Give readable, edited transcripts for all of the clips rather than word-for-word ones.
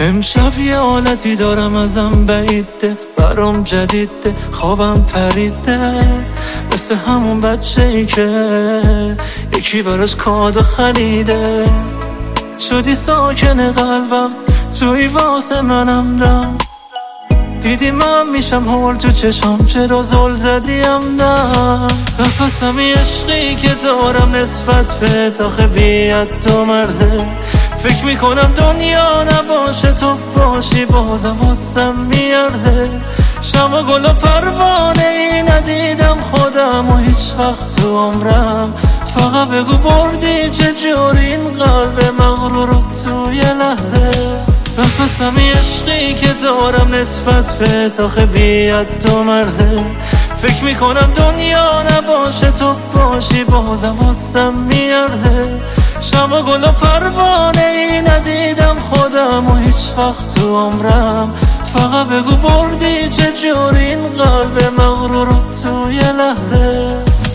امشب یه حالتی دارم ازم بعیده، برام جدیده، خوابم پریده، مثل همون بچه‌ای که یکی براش کادو خریده. شدی ساکن قلبم، توی واسه منم دم، دیدی من میشم هول تو چشام، چرا زل زدیم دم. نفسمی عشقی که دارم نسبت به تاخه بیاد تو مرزه، فکر میکنم دنیا نباشه تو باشی بازم واسم میارزه. شما گل و پروانه ای ندیدم خودم و هیچ وقت تو عمرم، فقط بگو بردی چجوری این قلب مغرور رو توی لحظه. نفسمی عشقی که دارم نسبت به تاخه بیاد تو مرزه، فکر میکنم دنیا نباشه تو باشی بازم واسم میارزه. شما گل و پروانه ای ندیدم خودم و هیچ وقت تو عمرم، فقط بگو بردی چجوری این قلب مغرور رو توی لحظه.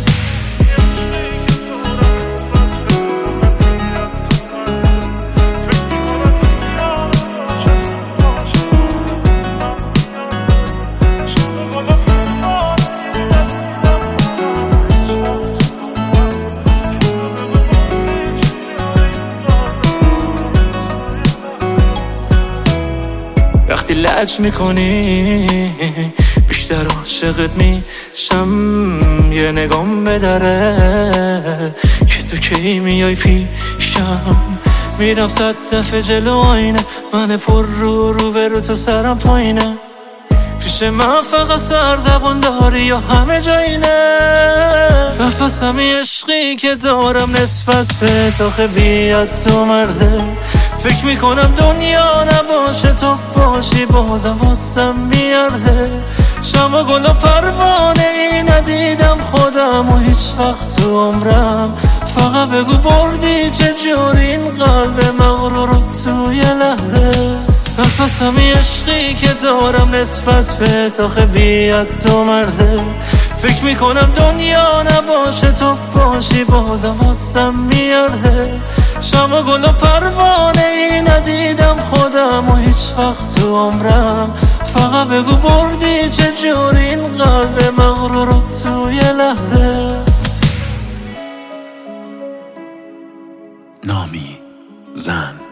وقتی لج میکنی بیشتر عاشقت میشم، یه نگام به دره که تو کی میای پیشم. میرم 100 دفعه جلو آینه، من پر رو برو تو سرم پایینه، پیش من فقط سرزبون داری یا همه جایینه. نفسمی عشقی که دارم نسبت به تاخه بیاد تو مرزه، فکر میکنم دنیا نباشه تو باشی بازم واسم میارزه. شما گل و پروانه ای ندیدم خودم و هیچ وقت تو عمرم، فقط بگو بردی چجوری این قلب مغرور رو توی لحظه. نفسمی عشقی که دارم نسبت به تاخه بیاد تو مرزه، فکر میکنم دنیا نباشه تو باشی بازم واسم میارزه. شما گل و پروانه ای ندیدم خودم و هیچ وقت تو عمرم، فقط بگو بردی چجوری این قلب مغرور رو توی لحظه. نامی زن